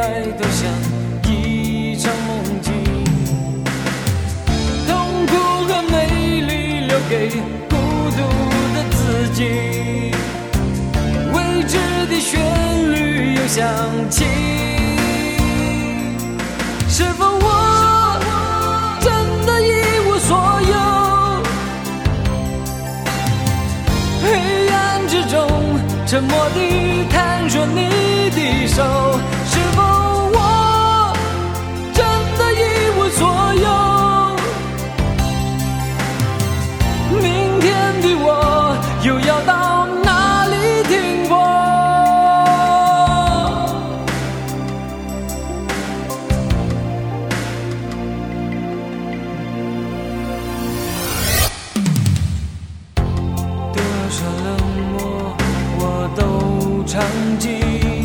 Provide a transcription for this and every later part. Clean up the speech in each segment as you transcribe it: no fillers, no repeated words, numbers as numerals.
来都像一场梦境，痛苦和美丽留给孤独的自己，未知的旋律又响起，是否我真的一无所有？黑暗之中沉默地探索你的手，是否我真的一无所有？明天的我又要到哪里停泊？多少冷漠我都尝尽，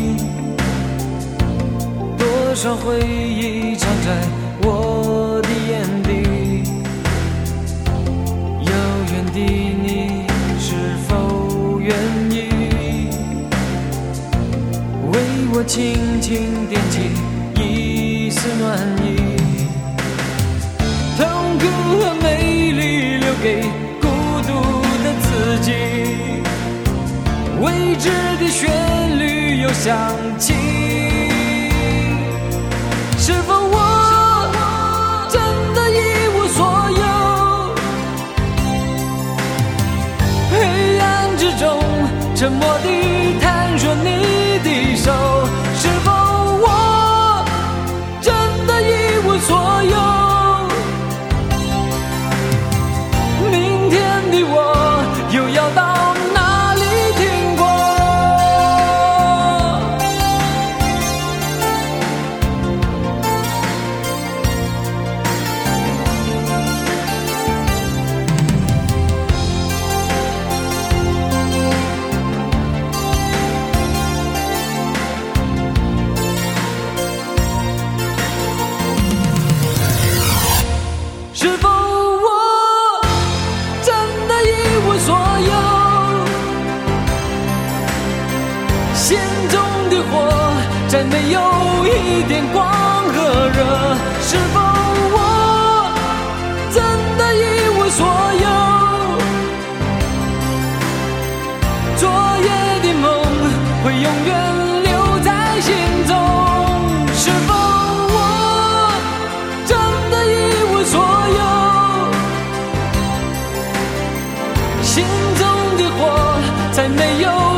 多少回忆藏在我的眼底，遥远的你是否愿意为我轻轻点起一丝暖意？痛苦和美丽留给孤独的自己，未知的旋律又响起，是否我真的一无所有？黑暗之中沉默地探索你的手，是否我真的一无所有？明天的我又要到哪里停泊？是否我真的一无所有？心中的火再没有一点光和热，是否我真的一无所有？昨夜的梦会永远留在心中，是否我真的一无所有？心中的火再没有